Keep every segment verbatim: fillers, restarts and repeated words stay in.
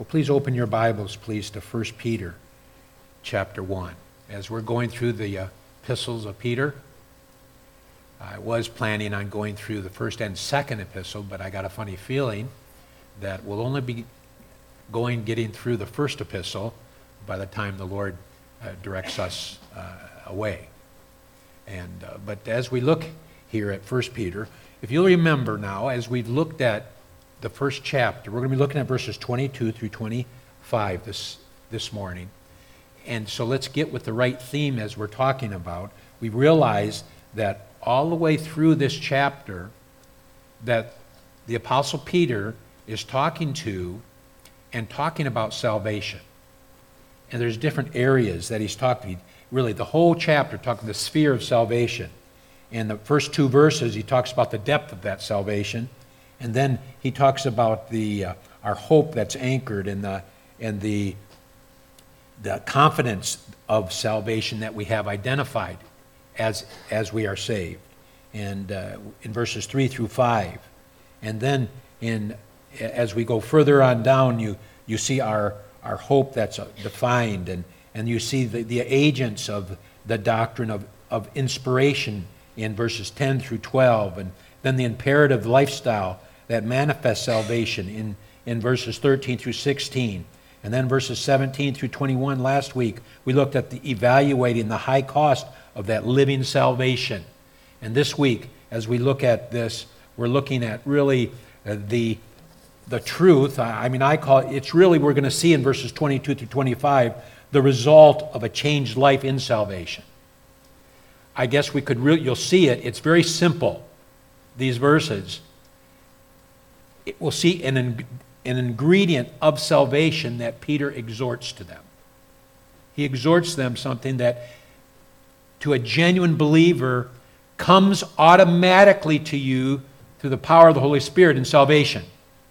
Well, please open your Bibles, please, to First Peter chapter one. As we're going through the uh, epistles of Peter, I was planning on going through the first and second epistle, but I got a funny feeling that we'll only be going, getting through the first epistle by the time the Lord uh, directs us uh, away. And uh, but as we look here at First Peter, if you'll remember now, as we've looked at the first chapter, we're going to be looking at verses twenty-two through twenty-five this this morning. And so let's get with the right theme as we're talking about. We realize that all the way through this chapter that the Apostle Peter is talking to and talking about salvation. And there's different areas that he's talking, really the whole chapter talking the sphere of salvation. In the first two verses, he talks about the depth of that salvation. And then he talks about the uh, our hope that's anchored in the in the the confidence of salvation that we have identified as as we are saved, and uh, in verses three through five, and then in as we go further on down, you you see our our hope that's defined, and and you see the, the agents of the doctrine of of inspiration in verses ten through twelve, and then the imperative lifestyle that manifests salvation in, in verses thirteen through sixteen. And then verses seventeen through twenty-one last week, we looked at the evaluating the high cost of that living salvation. And this week, as we look at this, we're looking at really uh, the, the truth. I, I mean, I call it, it's really, we're going to see in verses twenty-two through twenty-five, the result of a changed life in salvation. I guess we could really, you'll see it, it's very simple, these verses. It will see an, an ingredient of salvation that Peter exhorts to them. He exhorts them something that to a genuine believer comes automatically to you through the power of the Holy Spirit in salvation.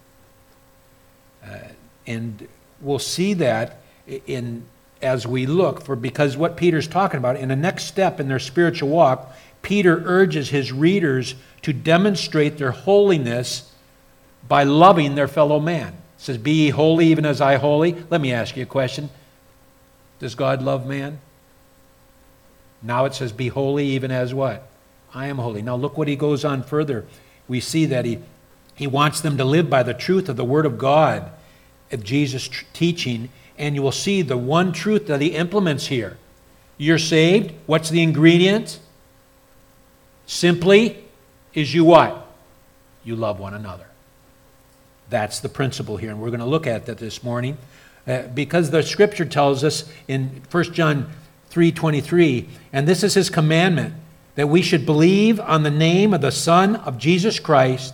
Uh, and we'll see that in as we look for, because what Peter's talking about in the next step in their spiritual walk, Peter urges his readers to demonstrate their holiness by loving their fellow man. It says, be ye holy even as I holy. Let me ask you a question. Does God love man? Now it says, be holy even as what? I am holy. Now look what he goes on further. We see that he, he wants them to live by the truth of the Word of God, of Jesus' tr- teaching, and you will see the one truth that he implements here. You're saved. What's the ingredient? Simply is you what? You love one another. That's the principle here, and we're going to look at that this morning uh, because the Scripture tells us in First John three twenty-three, and this is his commandment, that we should believe on the name of the Son of Jesus Christ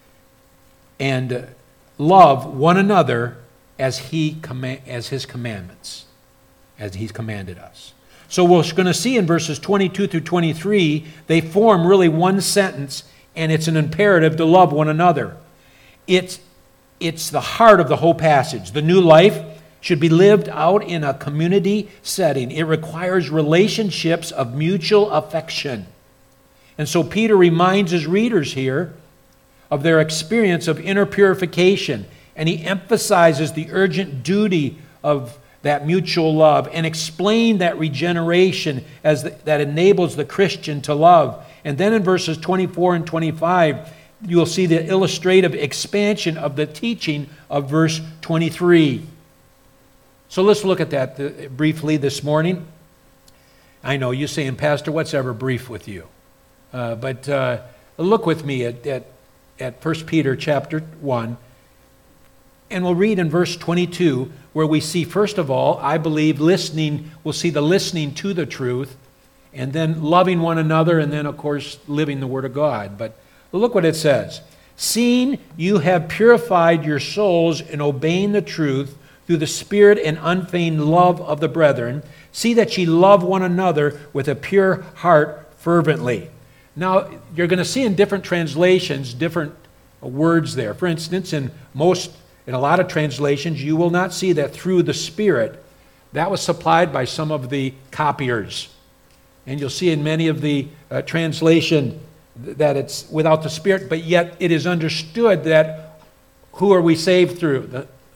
and uh, love one another as he command, as his commandments, as he's commanded us. So we're going to see in verses twenty-two through twenty-three, they form really one sentence, and it's an imperative to love one another. It's It's the heart of the whole passage. The new life should be lived out in a community setting. It requires relationships of mutual affection. And so Peter reminds his readers here of their experience of inner purification, and he emphasizes the urgent duty of that mutual love and explain that regeneration as the, that enables the Christian to love. And then in verses twenty-four and twenty-five, you'll see the illustrative expansion of the teaching of verse twenty-three. So let's look at that briefly this morning. I know you're saying, Pastor, what's ever brief with you? Uh, but uh, look with me at, at, at First Peter chapter one, and we'll read in verse twenty-two, where we see, first of all, I believe, listening, we'll see the listening to the truth, and then loving one another, and then, of course, living the Word of God. But look what it says. Seeing you have purified your souls in obeying the truth through the Spirit and unfeigned love of the brethren, see that ye love one another with a pure heart fervently. Now, you're going to see in different translations, different words there. For instance, in most, in a lot of translations, you will not see that through the Spirit. That was supplied by some of the copiers. And you'll see in many of the uh, translation that it's without the Spirit, but yet it is understood that who are we saved through? The,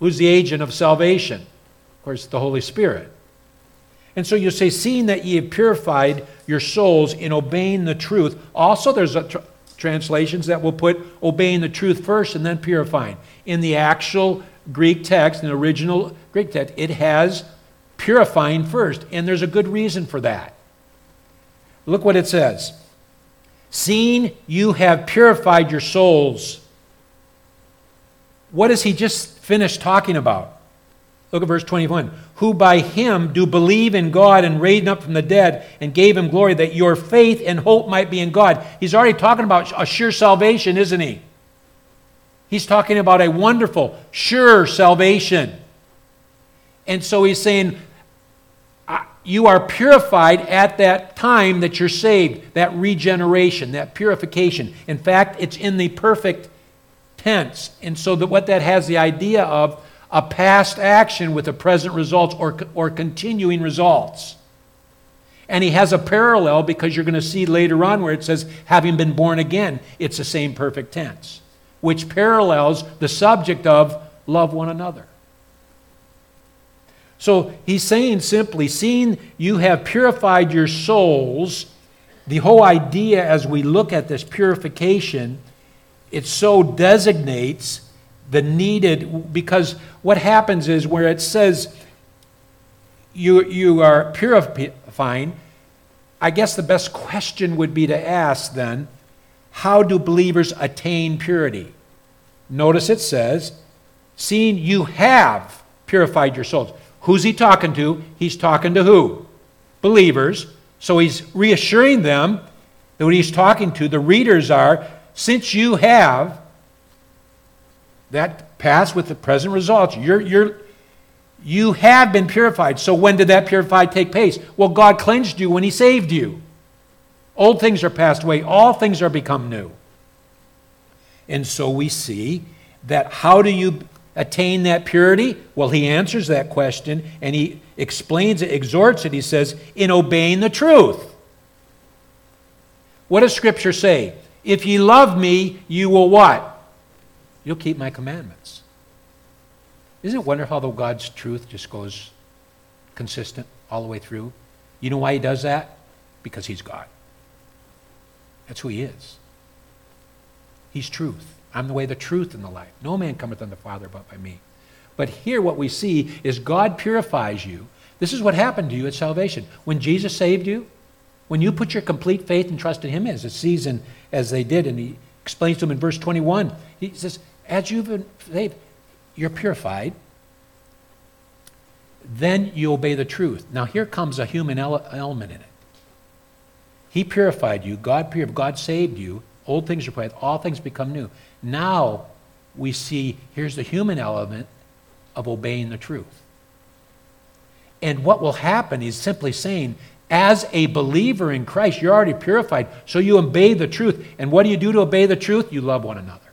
Who's the agent of salvation? Of course, the Holy Spirit. And so you say, seeing that ye have purified your souls in obeying the truth. Also, there's a tr- translations that will put obeying the truth first and then purifying. In the actual Greek text, in the original Greek text, it has purifying first. And there's a good reason for that. Look what it says. Seeing you have purified your souls. What has he just finished talking about? Look at verse twenty-one. Who by him do believe in God and raised him up from the dead and gave him glory, that your faith and hope might be in God. He's already talking about a sure salvation, isn't he? He's talking about a wonderful, sure salvation. And so he's saying, you are purified at that time that you're saved, that regeneration, that purification. In fact, it's in the perfect tense. And so that what that has the idea of a past action with the present results or, or continuing results. And he has a parallel because you're going to see later on where it says, having been born again, it's the same perfect tense, which parallels the subject of love one another. So he's saying simply, seeing you have purified your souls, the whole idea as we look at this purification, it so designates the needed, because what happens is where it says you, you are purifying, I guess the best question would be to ask then, how do believers attain purity? Notice it says, seeing you have purified your souls. Who's he talking to? He's talking to who? Believers. So he's reassuring them that what he's talking to, the readers are, since you have that past with the present results, you're, you're, you have been purified. So when did that purify take place? Well, God cleansed you when he saved you. Old things are passed away. All things are become new. And so we see that how do you attain that purity? Well, he answers that question and he explains it, exhorts it. He says, in obeying the truth. What does Scripture say? If ye love me, you will what? You'll keep my commandments. Isn't it wonderful how God's truth just goes consistent all the way through? You know why he does that? Because he's God. That's who he is. He's truth. I'm the way, the truth, and the life. No man cometh unto the Father but by me. But here what we see is God purifies you. This is what happened to you at salvation. When Jesus saved you, when you put your complete faith and trust in him, as it sees in, as they did, and he explains to them in verse twenty-one, he says, as you've been saved, you're purified, then you obey the truth. Now here comes a human ele- element in it. He purified you, God purified, God saved you, old things are purified, all things become new. Now we see, here's the human element of obeying the truth. And what will happen is simply saying, as a believer in Christ, you're already purified, so you obey the truth. And what do you do to obey the truth? You love one another.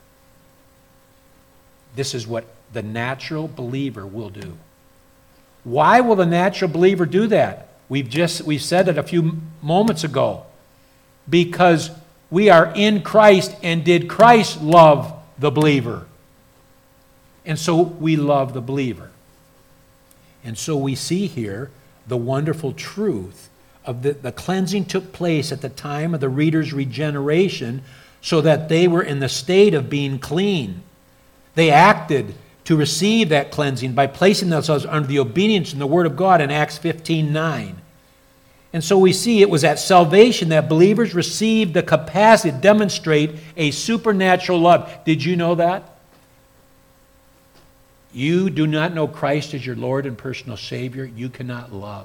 This is what the natural believer will do. Why will the natural believer do that? We've just we said it a few moments ago. Because we are in Christ, and did Christ love the believer? And so we love the believer. And so we see here the wonderful truth of the, the cleansing took place at the time of the reader's regeneration so that they were in the state of being clean. They acted to receive that cleansing by placing themselves under the obedience in the Word of God in Acts fifteen nine. And so we see it was at salvation that believers received the capacity to demonstrate a supernatural love. Did you know that? You do not know Christ as your Lord and personal Savior, you cannot love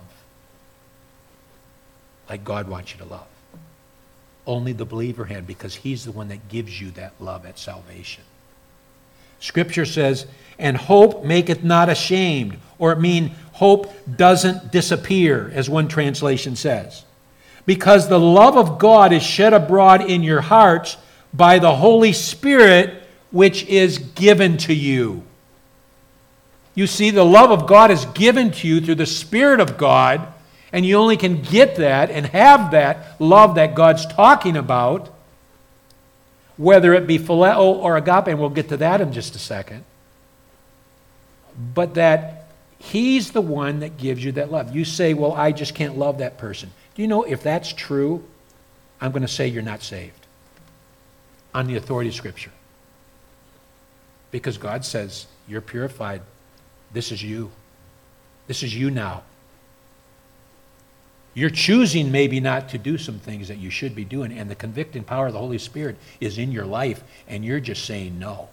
like God wants you to love. Only the believer can, because he's the one that gives you that love at salvation. Scripture says, and hope maketh not ashamed, or it means hope doesn't disappear, as one translation says. Because the love of God is shed abroad in your hearts by the Holy Spirit, which is given to you. You see, the love of God is given to you through the Spirit of God, and you only can get that and have that love that God's talking about, whether it be phileo or agape, and we'll get to that in just a second, but that He's the one that gives you that love. You say, well, I just can't love that person. Do you know if that's true, I'm going to say you're not saved on the authority of Scripture. Because God says, you're purified. This is you. This is you now. You're choosing maybe not to do some things that you should be doing, and the convicting power of the Holy Spirit is in your life, and you're just saying no.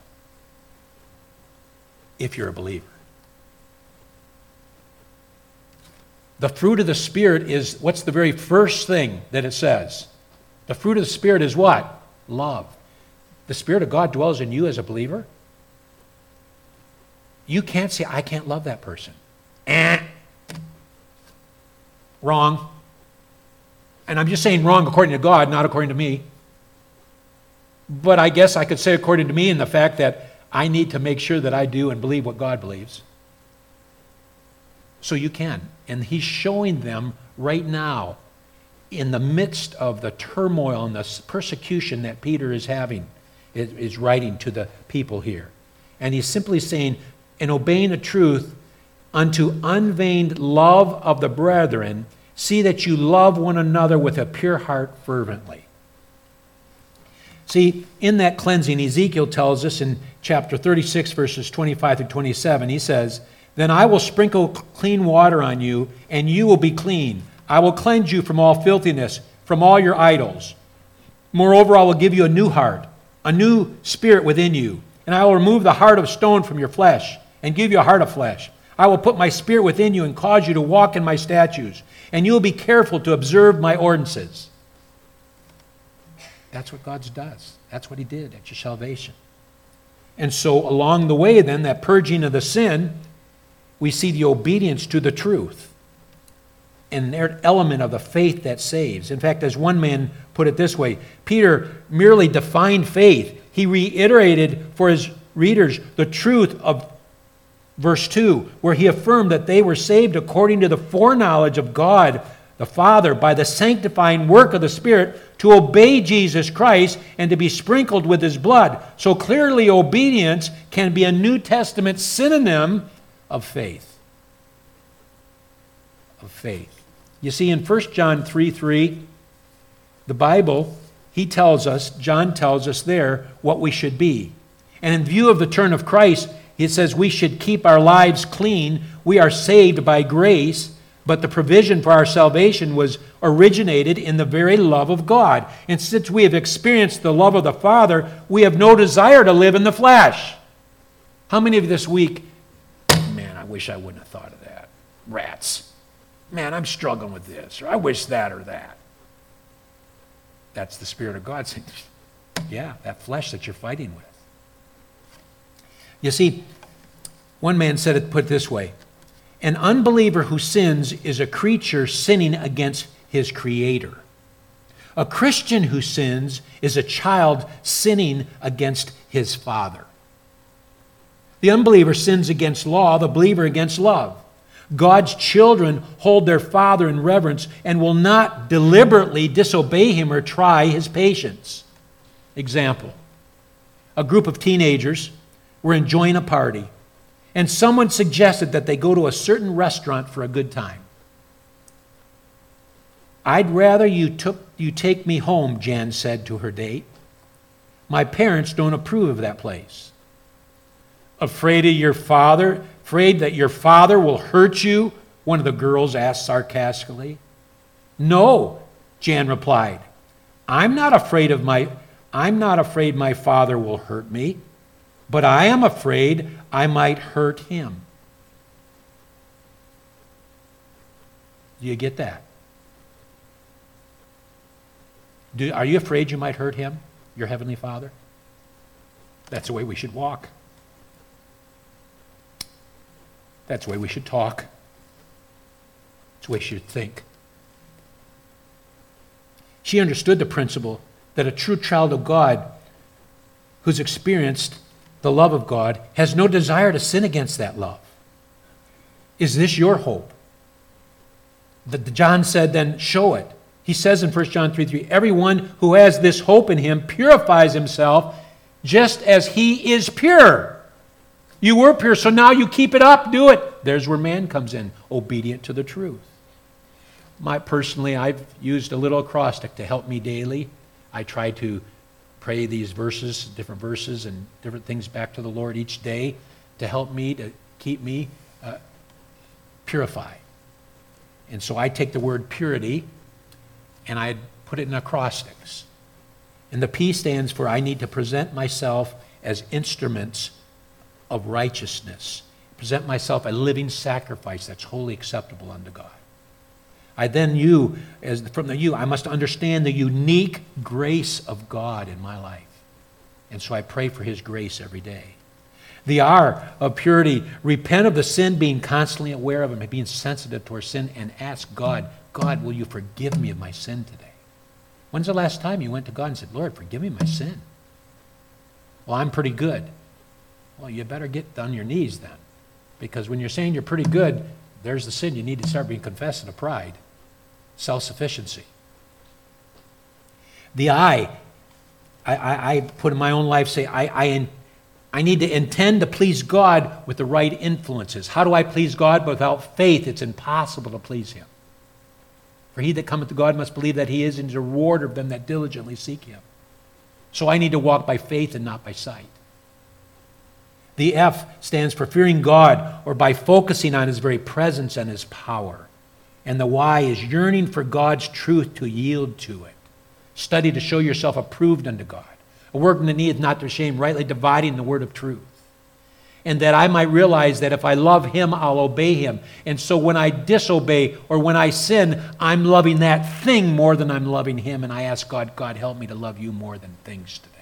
If you're a believer. The fruit of the Spirit is, what's the very first thing that it says? The fruit of the Spirit is what? Love. The Spirit of God dwells in you as a believer. You can't say, I can't love that person. Eh. Wrong. And I'm just saying wrong according to God, not according to me. But I guess I could say according to me in the fact that I need to make sure that I do and believe what God believes. So you can. And He's showing them right now in the midst of the turmoil and the persecution that Peter is having, is writing to the people here. And he's simply saying, in obeying the truth, unto unveigned love of the brethren, see that you love one another with a pure heart fervently. See, in that cleansing, Ezekiel tells us in chapter thirty-six, verses twenty-five through twenty-seven, he says, then I will sprinkle clean water on you, and you will be clean. I will cleanse you from all filthiness, from all your idols. Moreover, I will give you a new heart, a new spirit within you, and I will remove the heart of stone from your flesh, and give you a heart of flesh. I will put my spirit within you and cause you to walk in my statutes, and you will be careful to observe my ordinances. That's what God does. That's what He did at your salvation. And so along the way then, that purging of the sin, we see the obedience to the truth and an element of the faith that saves. In fact, as one man put it this way, Peter merely defined faith. He reiterated for his readers the truth of verse two, where he affirmed that they were saved according to the foreknowledge of God the Father by the sanctifying work of the Spirit to obey Jesus Christ and to be sprinkled with His blood. So clearly obedience can be a New Testament synonym of faith. Of faith. You see, in First John three three, the Bible, he tells us, John tells us there what we should be. And in view of the turn of Christ, it says we should keep our lives clean. We are saved by grace, but the provision for our salvation was originated in the very love of God. And since we have experienced the love of the Father, we have no desire to live in the flesh. How many of you this week, man, I wish I wouldn't have thought of that. Rats. Man, I'm struggling with this, or I wish that or that. That's the Spirit of God saying, yeah, that flesh that you're fighting with. You see, one man said it put this way, an unbeliever who sins is a creature sinning against his Creator. A Christian who sins is a child sinning against his Father. The unbeliever sins against law, the believer against love. God's children hold their Father in reverence and will not deliberately disobey Him or try His patience. Example, a group of teenagers were enjoying a party, and someone suggested that they go to a certain restaurant for a good time. I'd rather you took you take me home, Jan said to her date. My parents don't approve of that place. Afraid of your father? Afraid that your father will hurt you? One of the girls asked sarcastically. No, Jan replied. I'm not afraid of my I'm not afraid my father will hurt me, but I am afraid I might hurt him. Do you get that? Do, are you afraid you might hurt him, your Heavenly Father? That's the way we should walk. That's the way we should talk. That's the way we should think. She understood the principle that a true child of God who's experienced the love of God has no desire to sin against that love. Is this your hope? The, the John said, then show it. He says in First John three three, everyone who has this hope in him purifies himself just as he is pure. You were pure, so now you keep it up. Do it. There's where man comes in, obedient to the truth. My, personally, I've used a little acrostic to help me daily. I try to pray these verses, different verses and different things back to the Lord each day to help me, to keep me uh, purified. And so I take the word purity and I put it in acrostics. And the P stands for I need to present myself as instruments of righteousness. Present myself a living sacrifice that's wholly acceptable unto God. I then, you, as from the you, I must understand the unique grace of God in my life. And so I pray for his grace every day. The R of purity, repent of the sin, being constantly aware of it, and being sensitive towards sin, and ask God, God, will you forgive me of my sin today? When's the last time you went to God and said, Lord, forgive me my sin? Well, I'm pretty good. Well, you better get on your knees then. Because when you're saying you're pretty good, there's the sin you need to start being confessing of pride. Self-sufficiency. The I, I, I, I put in my own life, say, I, I, in, I need to intend to please God with the right influences. How do I please God? Without faith, it's impossible to please him. For he that cometh to God must believe that he is, and is a rewarder of them that diligently seek him. So I need to walk by faith and not by sight. The F stands for fearing God, or by focusing on his very presence and his power. And the Y is yearning for God's truth to yield to it. Study to show yourself approved unto God. A workman that needeth not to shame, rightly dividing the word of truth. And that I might realize that if I love him, I'll obey him. And so when I disobey or when I sin, I'm loving that thing more than I'm loving him. And I ask God, God, help me to love you more than things today.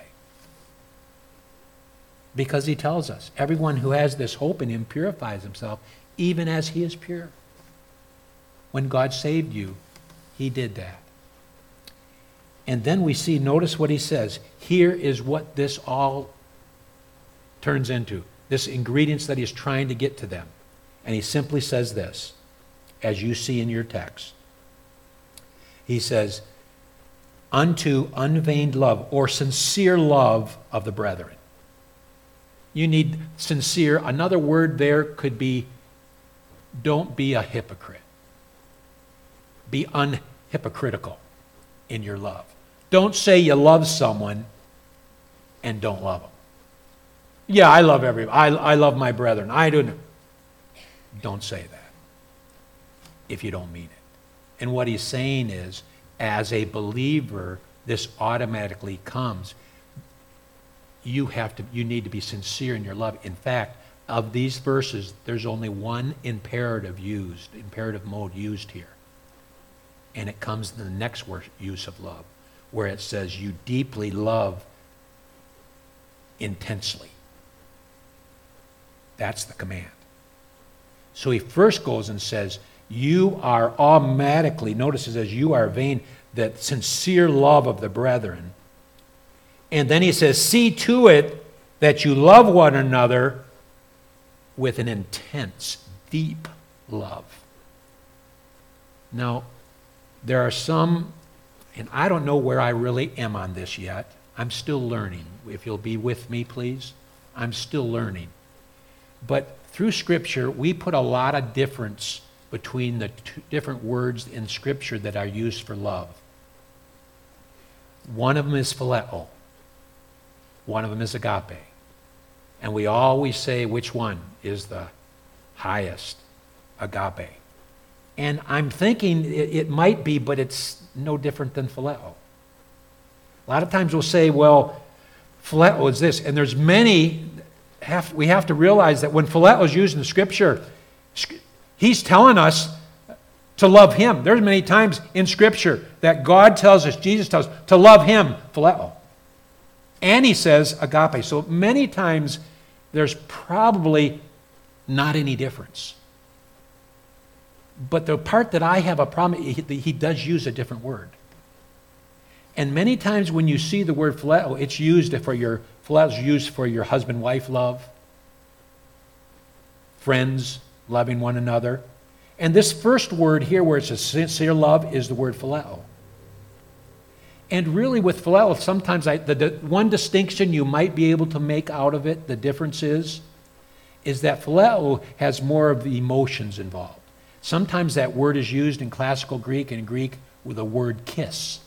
Because he tells us, everyone who has this hope in him purifies himself, even as he is pure. When God saved you, he did that. And then we see, notice what he says. Here is what this all turns into. This ingredients that he's trying to get to them. And he simply says this, as you see in your text. He says, unto unveigned love, or sincere love of the brethren. You need sincere. Another word there could be, don't be a hypocrite. Be unhypocritical in your love. Don't say you love someone and don't love them. Yeah, I love everybody. I, I love my brethren. I do. Don't say that if you don't mean it. And what he's saying is, as a believer, this automatically comes. You have to. You need to be sincere in your love. In fact, of these verses, there's only one imperative used, imperative mode used here. And it comes in the next word, use of love, where it says you deeply love intensely. That's the command. So he first goes and says, you are automatically, notice it says, you are vain, that sincere love of the brethren. And then he says, see to it that you love one another with an intense, deep love. Now, there are some, and I don't know where I really am on this yet. I'm still learning. If you'll be with me, please. I'm still learning. But through Scripture, we put a lot of difference between the two different words in Scripture that are used for love. One of them is phileo. One of them is agape. And we always say which one is the highest, agape. And I'm thinking it, it might be, but it's no different than phileo. A lot of times we'll say, well, phileo is this, and there's many, have, we have to realize that when phileo is used in Scripture, he's telling us to love him. There's many times in Scripture that God tells us, Jesus tells us, to love him, phileo. And he says agape. So many times there's probably not any difference. But the part that I have a problem, he, he does use a different word. And many times when you see the word phileo, it's used for your, phileo is used for your husband-wife love, friends loving one another. And this first word here where it's a sincere love is the word phileo. And really with phileo, sometimes I, the, the one distinction you might be able to make out of it, the difference is, is that phileo has more of the emotions involved. Sometimes that word is used in classical Greek and in Greek with the word kiss,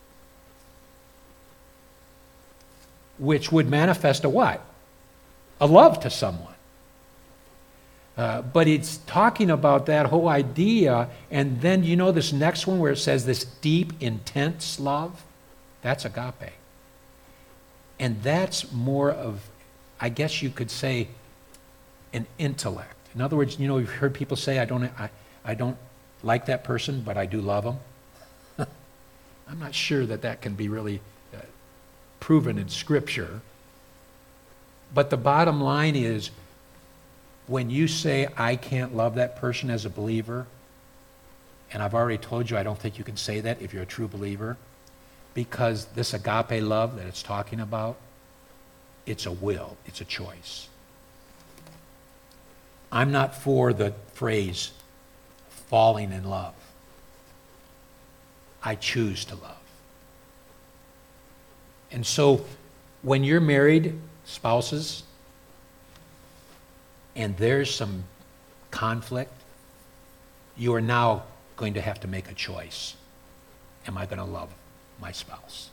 which would manifest a what? A love to someone. Uh, but it's talking about that whole idea, and then you know this next one where it says this deep, intense love? That's agape. And that's more of, I guess you could say, an intellect. In other words, you know, you've heard people say, I don't, I, I don't like that person, but I do love them. I'm not sure that that can be really uh, proven in Scripture. But the bottom line is, when you say, I can't love that person as a believer, and I've already told you I don't think you can say that if you're a true believer, because this agape love that it's talking about, it's a will, it's a choice. I'm not for the phrase, falling in love. I choose to love. And so, when you're married, spouses, and there's some conflict, you are now going to have to make a choice. Am I going to love my spouse?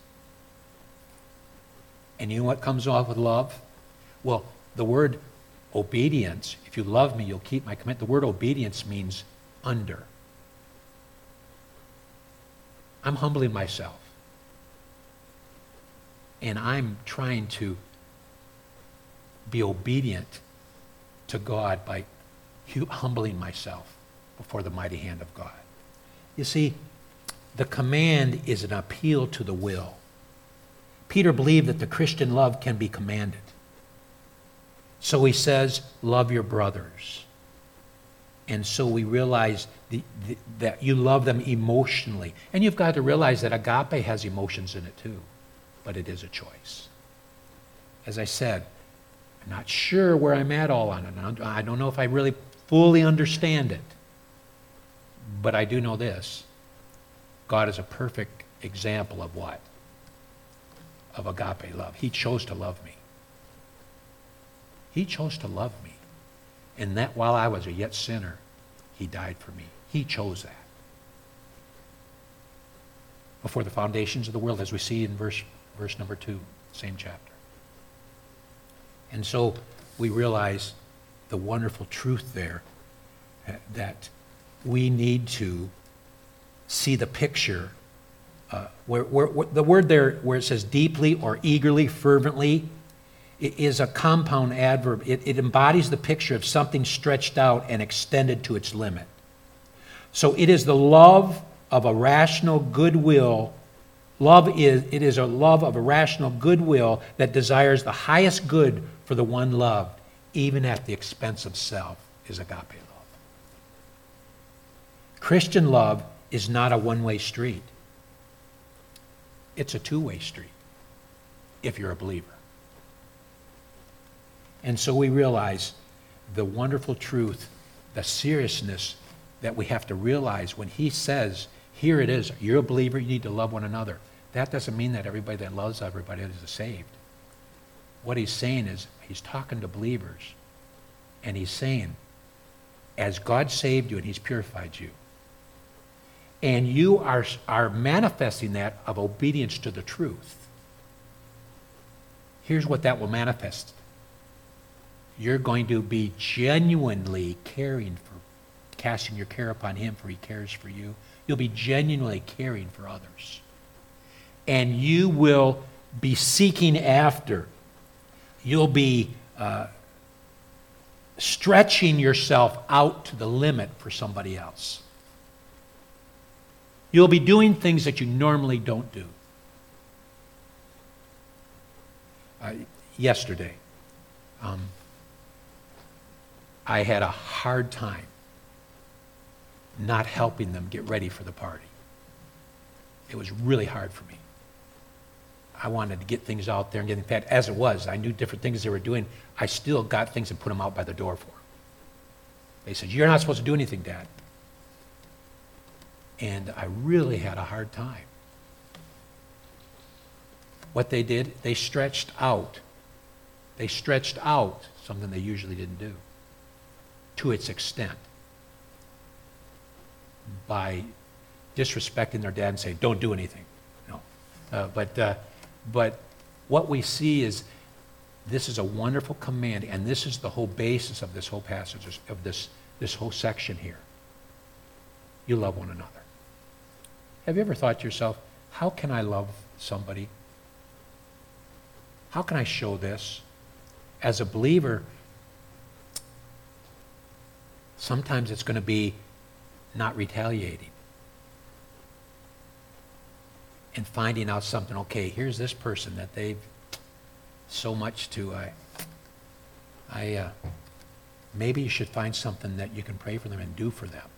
And you know what comes off with love? Well, the word obedience, if you love me, you'll keep my command. The word obedience means under. I'm humbling myself. And I'm trying to be obedient to God by humbling myself before the mighty hand of God. You see, the command is an appeal to the will. Peter believed that the Christian love can be commanded. So he says, love your brothers. And so we realize the, the, that you love them emotionally. And you've got to realize that agape has emotions in it too. But it is a choice. As I said, I'm not sure where I'm at all on it. I don't know if I really fully understand it. But I do know this. God is a perfect example of what? Of agape love. He chose to love me. He chose to love me. And that while I was a yet sinner, he died for me. He chose that. Before the foundations of the world, as we see in verse, verse number two, same chapter. And so we realize the wonderful truth there uh, that we need to see the picture. Uh, where, where, where the word there where it says deeply or eagerly, fervently, it is a compound adverb. It, it embodies the picture of something stretched out and extended to its limit. So it is the love of a rational goodwill. Love is, it is a love of a rational goodwill that desires the highest good for the one loved, even at the expense of self, is agape love. Christian love is not a one-way street. It's a two-way street, if you're a believer. And so we realize the wonderful truth, the seriousness that we have to realize when he says, here it is, you're a believer, you need to love one another. That doesn't mean that everybody that loves everybody is saved. What he's saying is, he's talking to believers, and he's saying, as God saved you and he's purified you, and you are, are manifesting that of obedience to the truth, here's what that will manifest. You're going to be genuinely caring for, casting your care upon him, for he cares for you. You'll be genuinely caring for others. And you will be seeking after. You'll be uh, stretching yourself out to the limit for somebody else. You'll be doing things that you normally don't do. Uh, yesterday, um, I had a hard time not helping them get ready for the party. It was really hard for me. I wanted to get things out there and get them fed. As it was, I knew different things they were doing. I still got things and put them out by the door for them. They said, you're not supposed to do anything, Dad. And I really had a hard time. What they did, they stretched out. They stretched out something they usually didn't do. to its extent by disrespecting their dad and saying, don't do anything. No. Uh, but, uh, but what we see is this is a wonderful command, and this is the whole basis of this whole passage, of this, this whole section here. You love one another. Have you ever thought to yourself, how can I love somebody? How can I show this? As a believer, sometimes it's going to be not retaliating and finding out something. Okay, here's this person that they've so much to, I, I, uh, maybe you should find something that you can pray for them and do for them.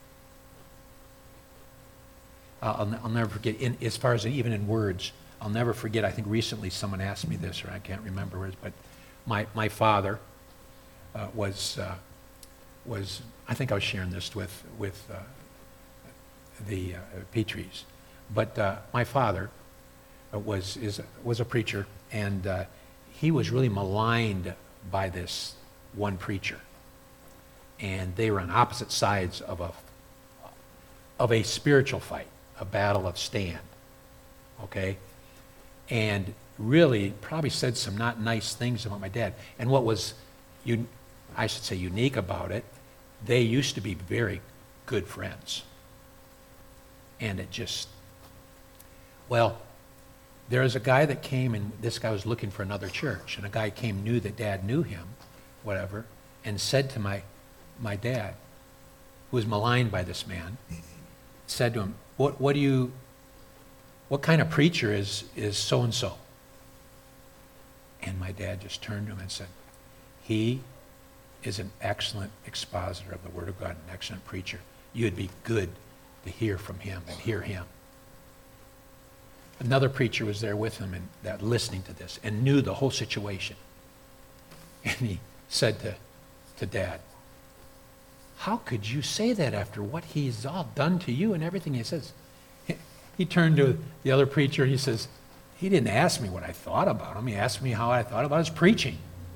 Uh, I'll, I'll never forget, in, as far as even in words, I'll never forget, I think recently someone asked me this, or I can't remember where it is, but my, my father uh, was, uh, was, I think I was sharing this with, with uh, the uh, Petries, but uh, my father was, is, was a preacher, and uh, he was really maligned by this one preacher. And they were on opposite sides of a, of a spiritual fight, a battle of stand, okay? And really probably said some not nice things about my dad. And what was, un- I should say, unique about it, they used to be very good friends. And it just, well, there was a guy that came, and this guy was looking for another church, and a guy came, knew that dad knew him, whatever, and said to my, my dad, who was maligned by this man, said to him, what, what do you, what kind of preacher is, is so-and-so? And my dad just turned to him and said, he is an excellent expositor of the Word of God, an excellent preacher. You'd be good to hear from him and hear him. Another preacher was there with him and that listening to this and knew the whole situation. And he said to, to Dad, how could you say that after what he's all done to you and everything? He says, he, he turned to the other preacher and he says, he didn't ask me what I thought about him. He asked me how I thought about his preaching.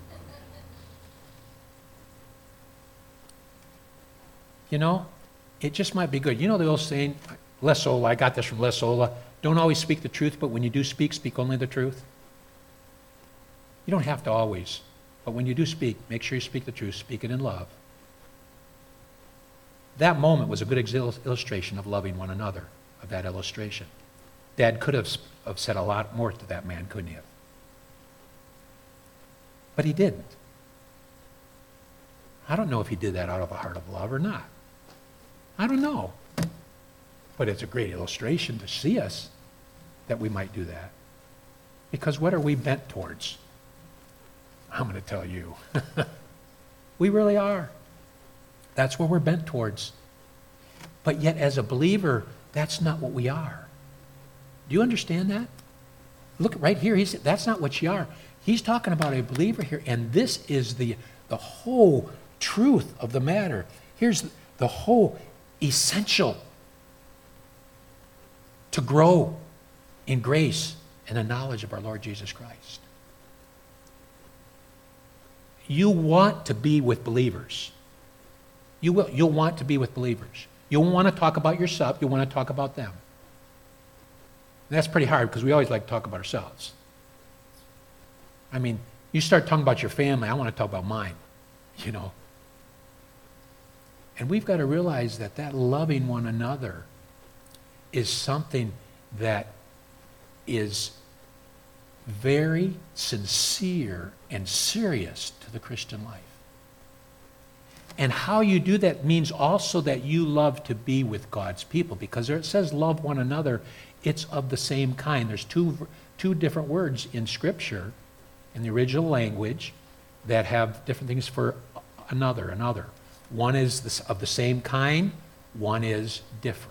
You know, it just might be good. You know the old saying, Les Ola, I got this from Les Ola, don't always speak the truth, but when you do speak, speak only the truth. You don't have to always, but when you do speak, make sure you speak the truth, speak it in love. That moment was a good exil- illustration of loving one another, of that illustration. Dad could have, have said a lot more to that man, couldn't he have? But he didn't. I don't know if he did that out of a heart of love or not. I don't know. But it's a great illustration to see us that we might do that. Because what are we bent towards? I'm going to tell you. We really are. That's what we're bent towards. But yet, as a believer, that's not what we are. Do you understand that? Look right here. He said, that's not what you are. He's talking about a believer here, and this is the, the whole truth of the matter. Here's the, the whole essential to grow in grace and the knowledge of our Lord Jesus Christ. You want to be with believers. You will. You'll want to be with believers. You'll want to talk about yourself. You'll want to talk about them. And that's pretty hard because we always like to talk about ourselves. I mean, you start talking about your family, I want to talk about mine, you know. And we've got to realize that that loving one another is something that is very sincere and serious to the Christian life. And how you do that means also that you love to be with God's people, because there it says love one another. It's of the same kind. There's two, two different words in Scripture, in the original language, that have different things for another, another. One is this, of the same kind, one is different.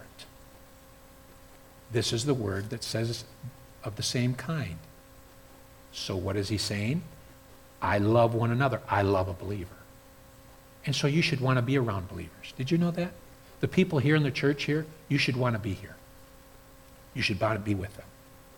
This is the word that says of the same kind. So what is he saying? I love one another. I love a believer. And so you should want to be around believers. Did you know that? The people here in the church here, you should want to be here. You should want to be with them.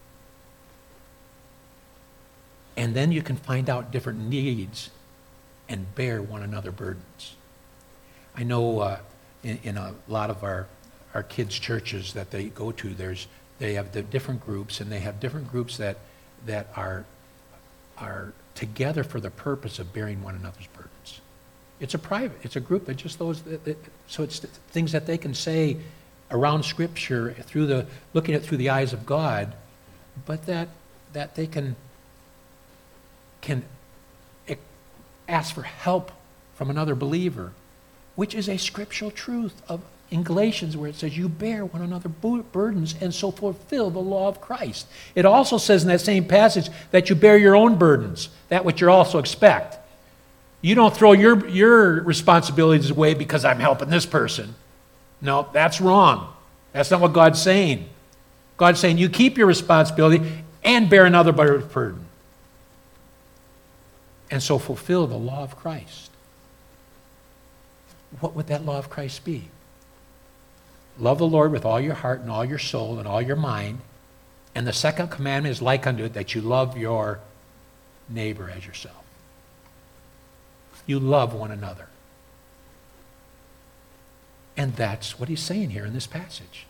And then you can find out different needs and bear one another burdens. I know uh, in, in a lot of our, our kids' churches that they go to, there's they have the different groups, and they have different groups that that are are together for the purpose of bearing one another's burdens. It's a private, it's a group that just those, that, that, so it's things that they can say around Scripture through the, looking at it through the eyes of God, but that that they can can ask for help from another believer, which is a scriptural truth of in Galatians where it says you bear one another's burdens and so fulfill the law of Christ. It also says in that same passage that you bear your own burdens, that which you also expect. You don't throw your, your responsibilities away because I'm helping this person. No, that's wrong. That's not what God's saying. God's saying you keep your responsibility and bear another burden. And so fulfill the law of Christ. What would that law of Christ be? Love the Lord with all your heart and all your soul and all your mind. And the second commandment is like unto it, that you love your neighbor as yourself. You love one another. And that's what he's saying here in this passage.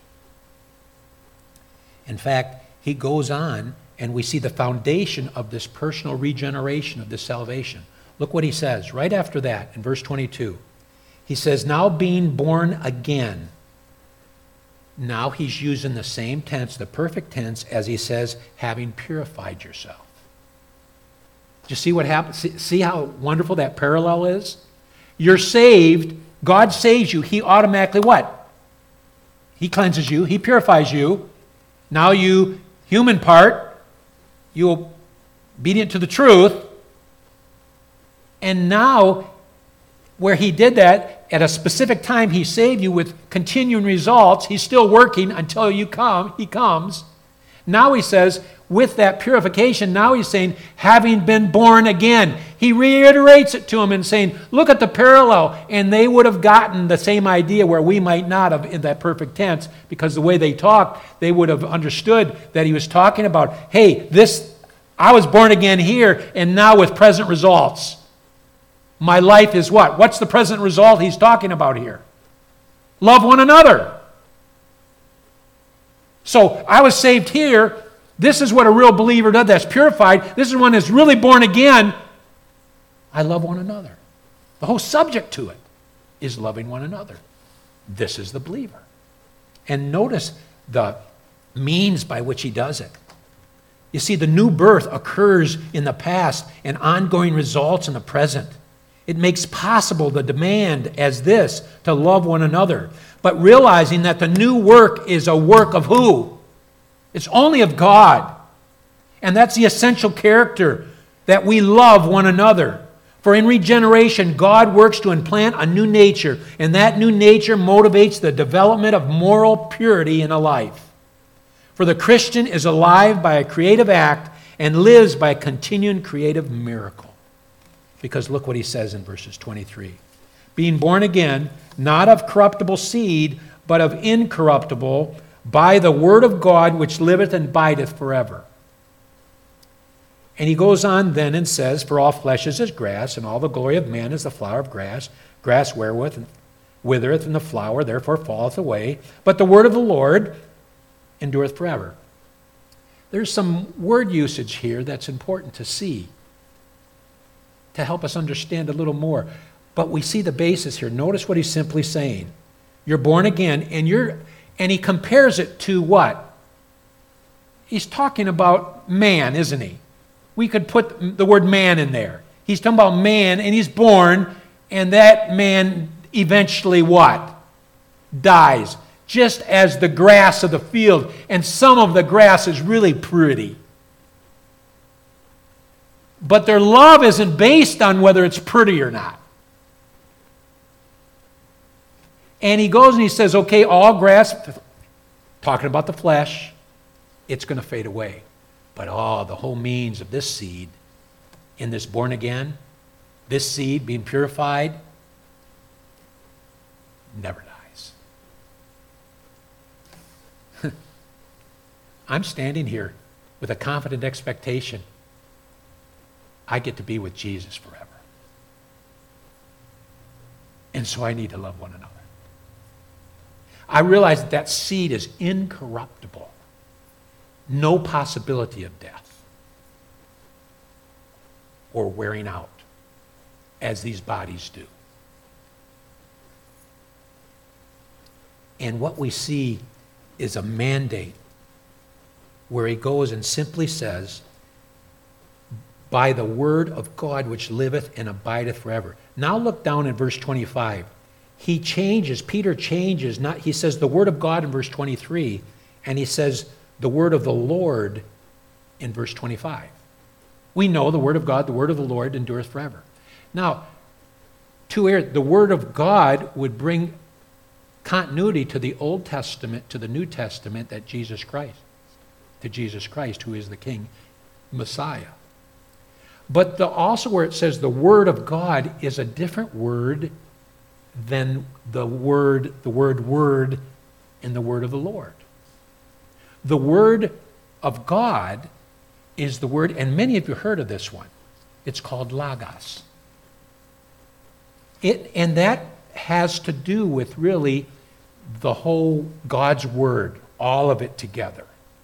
In fact, he goes on, and we see the foundation of this personal regeneration, of this salvation. Look what he says right after that in verse twenty-two. He says, now being born again. Now he's using the same tense, the perfect tense, as he says, having purified yourself. Do you see what happens? See, see how wonderful that parallel is? You're saved. God saves you. He automatically what? He cleanses you. He purifies you. Now you, human part, you obedient to the truth. And now, where he did that, at a specific time, he saved you with continuing results. He's still working until you come. He comes. Now he says, with that purification, now he's saying, having been born again. He reiterates it to him and saying, look at the parallel. And they would have gotten the same idea where we might not have in that perfect tense, because the way they talked, they would have understood that he was talking about, hey, this, I was born again here, and now with present results. My life is what? What's the present result he's talking about here? Love one another. So I was saved here. This is what a real believer does that's purified. This is one that's really born again. I love one another. The whole subject to it is loving one another. This is the believer. And notice the means by which he does it. You see, the new birth occurs in the past and ongoing results in the present. It makes possible the demand as this, to love one another. But realizing that the new work is a work of who? It's only of God. And that's the essential character, that we love one another. For in regeneration, God works to implant a new nature, and that new nature motivates the development of moral purity in a life. For the Christian is alive by a creative act and lives by a continuing creative miracle. Because look what he says in verses twenty-three. Being born again, not of corruptible seed, but of incorruptible, by the word of God which liveth and abideth forever. And he goes on then and says, for all flesh is as grass, and all the glory of man is the flower of grass. Grass wherewith withereth, and the flower therefore falleth away. But the word of the Lord endureth forever. There's some word usage here that's important to see, to help us understand a little more. But we see the basis here. Notice what he's simply saying. You're born again, and you're, and he compares it to what? He's talking about man, isn't he? We could put the word man in there. He's talking about man, and he's born, and that man eventually what? Dies. Just as the grass of the field, and some of the grass is really pretty. But their love isn't based on whether it's pretty or not. And he goes and he says, okay, all grass, talking about the flesh, it's going to fade away. But oh, the whole means of this seed, in this born again, this seed being purified, never dies. I'm standing here with a confident expectation. I get to be with Jesus forever. And so I need to love one another. I realize that that seed is incorruptible. No possibility of death or wearing out as these bodies do. And what we see is a mandate where he goes and simply says, by the word of God which liveth and abideth forever. Now look down in verse twenty-five. He changes, Peter changes, not, he says the word of God in verse twenty-three, and he says the word of the Lord in verse twenty-five. We know the word of God, the word of the Lord endureth forever. Now, two areas, the word of God would bring continuity to the Old Testament, to the New Testament, that Jesus Christ, to Jesus Christ, who is the King, Messiah. But the, also where it says the word of God is a different word than the word, the word word in the word of the Lord. The word of God is the word, and many of you heard of this one. It's called Logos. It, and that has to do with really the whole God's word, all of it together.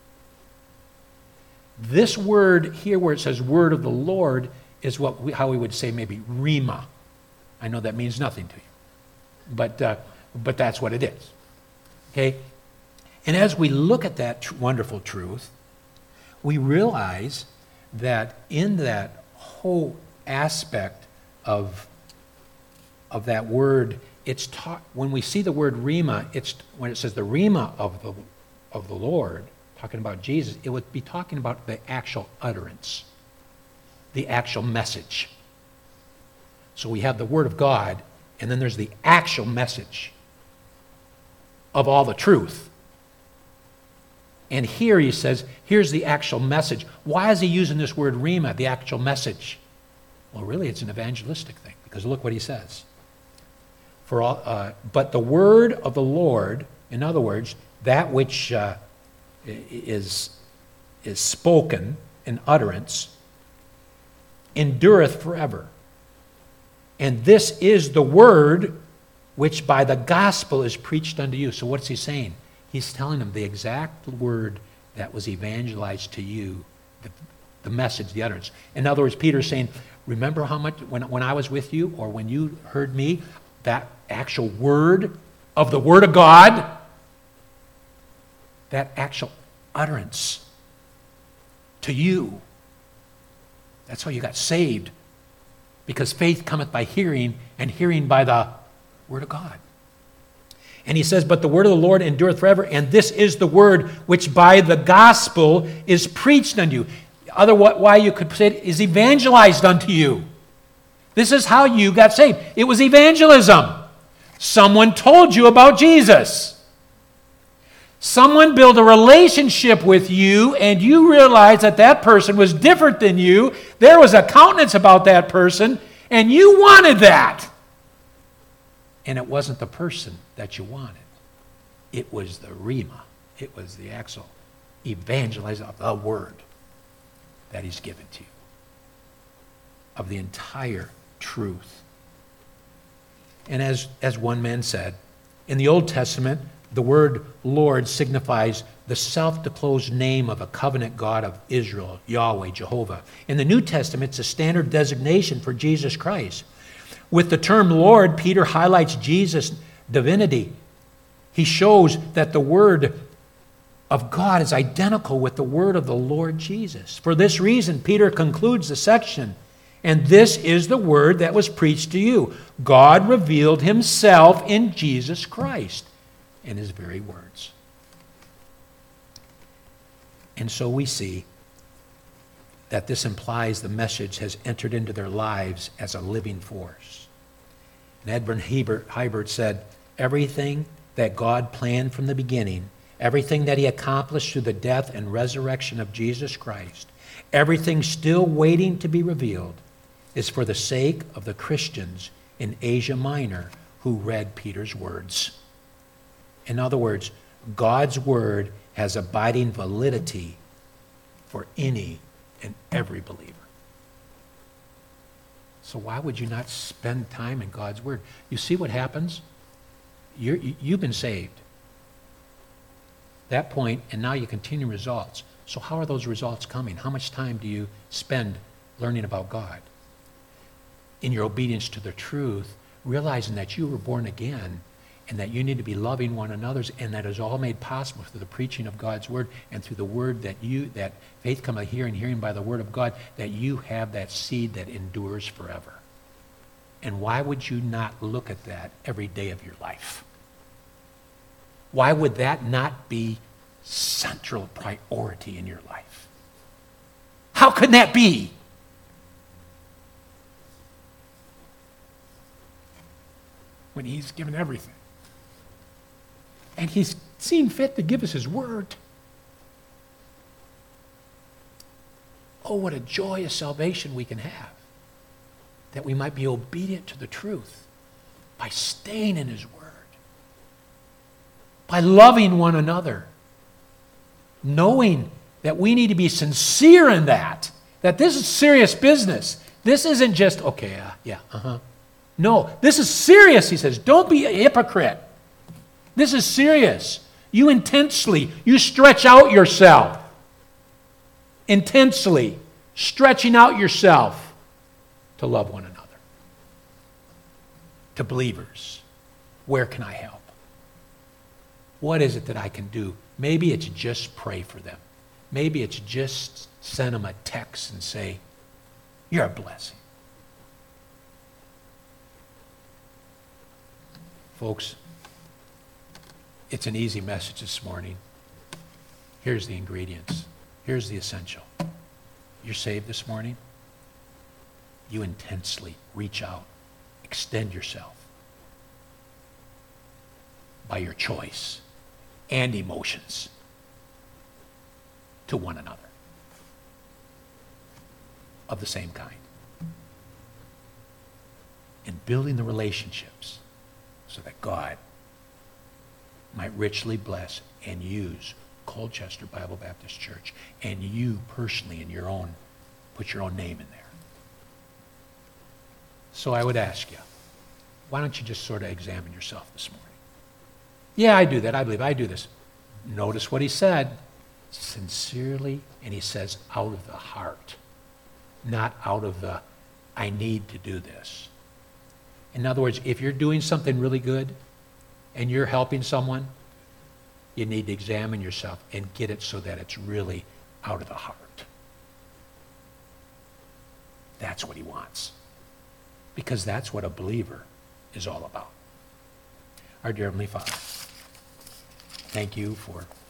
This word here where it says word of the Lord is what we, how we would say maybe rhema. I know that means nothing to you, but, uh, but that's what it is. Okay? And as we look at that tr- wonderful truth, we realize that in that whole aspect of, of that word, it's taught, when we see the word rhema, it's when it says the rhema of the, of the Lord, talking about Jesus, it would be talking about the actual utterance, the actual message. So we have the word of God, and then there's the actual message of all the truth. And here he says, here's the actual message. Why is he using this word rhema, the actual message? Well, really, it's an evangelistic thing, because look what he says. For all, uh, but the word of the Lord, in other words, that which uh, is, is spoken in utterance, endureth forever. And this is the word which by the gospel is preached unto you. So what's he saying? He's telling them the exact word that was evangelized to you, the, the message, the utterance. In other words, Peter's saying, remember how much, when, when I was with you, or when you heard me, that actual word of the word of God, that actual utterance to you. That's how you got saved. Because faith cometh by hearing, and hearing by the word of God. And he says, but the word of the Lord endureth forever, and this is the word which by the gospel is preached unto you. Other why you could say it is evangelized unto you. This is how you got saved. It was evangelism. Someone told you about Jesus. Someone built a relationship with you, and you realized that that person was different than you. There was a countenance about that person, and you wanted that. And it wasn't the person that you wanted. It was the rhema. It was the actual evangelizing of the word that he's given to you, of the entire truth. And as, as one man said, in the Old Testament, the word Lord signifies the self-disclosed name of a covenant God of Israel, Yahweh, Jehovah. In the New Testament, it's a standard designation for Jesus Christ. With the term Lord, Peter highlights Jesus' divinity. He shows that the word of God is identical with the word of the Lord Jesus. For this reason, Peter concludes the section, and this is the word that was preached to you. God revealed himself in Jesus Christ in his very words. And so we see that this implies the message has entered into their lives as a living force. And Edwin Hiebert said, everything that God planned from the beginning, everything that he accomplished through the death and resurrection of Jesus Christ, everything still waiting to be revealed, is for the sake of the Christians in Asia Minor who read Peter's words. In other words, God's word has abiding validity for any and every believer. So why would you not spend time in God's Word? You see what happens? You're, you- you've been saved. That point, and now you continue results. So how are those results coming? How much time do you spend learning about God? In your obedience to the truth, realizing that you were born again and that you need to be loving one another, and that is all made possible through the preaching of God's Word and through the Word that you, that faith come by hearing, hearing by the Word of God, that you have that seed that endures forever. And why would you not look at that every day of your life? Why would that not be central priority in your life? How could that be? When he's given everything. And he's seen fit to give us his word. Oh, what a joy of salvation we can have. That we might be obedient to the truth by staying in his word. By loving one another. Knowing that we need to be sincere in that. That this is serious business. This isn't just, okay, uh, yeah, uh-huh. No, this is serious, he says. Don't be a hypocrite. This is serious. You intensely, you stretch out yourself. Intensely, stretching out yourself to love one another. To believers, where can I help? What is it that I can do? Maybe it's just pray for them. Maybe it's just send them a text and say, you're a blessing. Folks, it's an easy message this morning. Here's the ingredients. Here's the essential. You're saved this morning. You intensely reach out, extend yourself by your choice and emotions to one another of the same kind. And building the relationships so that God might richly bless and use Colchester Bible Baptist Church, and you personally in your own, put your own name in there. So I would ask you, why don't you just sort of examine yourself this morning? Yeah, I do that. I believe I do this. Notice what he said. Sincerely, and he says out of the heart, not out of the, I need to do this. In other words, if you're doing something really good and you're helping someone, you need to examine yourself and get it so that it's really out of the heart. That's what he wants. Because that's what a believer is all about. Our dear Heavenly Father, thank you for